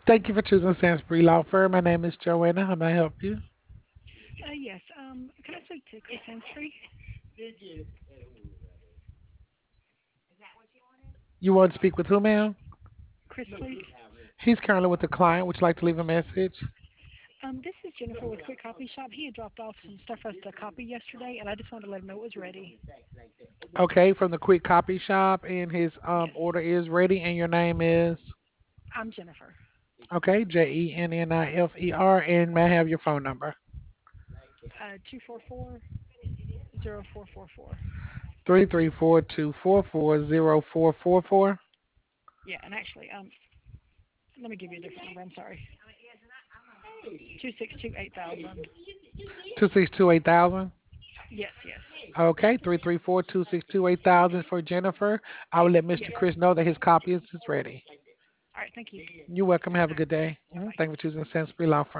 Thank you for choosing Sainsbury Law Firm. My name is Joanna. How may I help you? Yes. Can I speak to Chris Henry? You want to speak with who, ma'am? Chris, please. He's currently with a client. Would you like to leave a message? This is Jennifer with Quick Copy Shop. He had dropped off some stuff for us to copy yesterday, and I just wanted to let him know it was ready. Okay, from the Quick Copy Shop, and his Yes. order is ready, and your name is I'm Jennifer. okay, JENNIFER, and may I have your phone number? 244-0444. 334-244-0444. Yeah, and actually, let me give you a different number. I'm sorry. 262-8000. 262-8000. Yes, yes. Okay, 334-262-8000 for Jennifer. I will let Yes. Mr. Chris know that his copy is ready. All right, thank you. You're welcome. Have a All right, good day. bye-bye. Thank you for choosing Sainsbury Law Firm.